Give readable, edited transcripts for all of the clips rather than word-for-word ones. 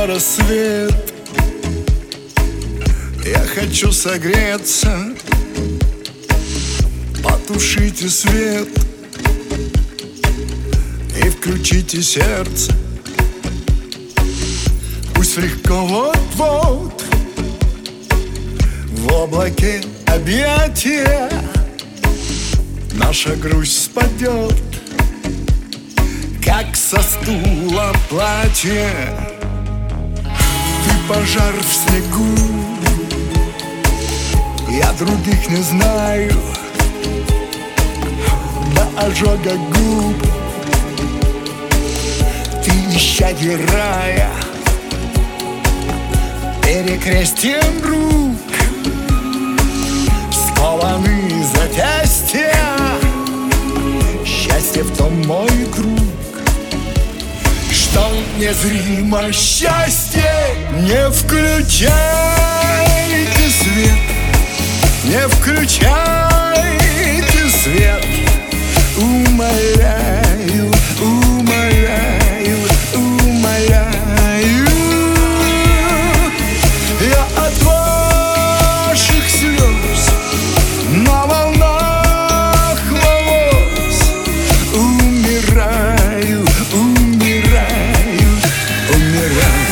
рассвет. Я хочу согреться, потушите свет и включите сердце. Пусть легко вот-вот в облаке объятия наша грусть спадет, как со стула платье. Ты пожар в снегу, я других не знаю, до ожога губ. Ты исчадье рая, перекрестием рук скованы запястья. Счастье в том мой друг, что незримо счастье. Не включайте свет, не включайте свет. Умоляю, умоляю, умоляю. Я от ваших слез на волнах волос умираю, умираю, умираю.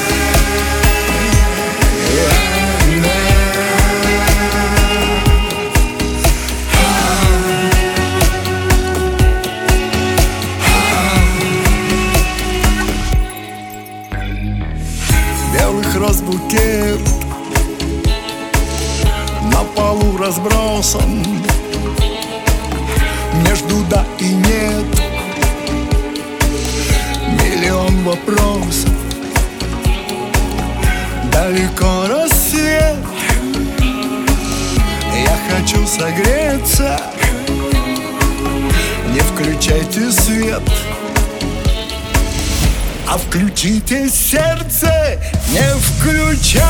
Белых роз букет на полу разбросан между да и нет. Миллион вопросов, далеко рассвет. Я хочу согреться, не включайте свет, а включите сердце. Не включайте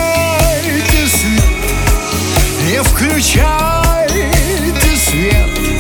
свет, не включайте свет.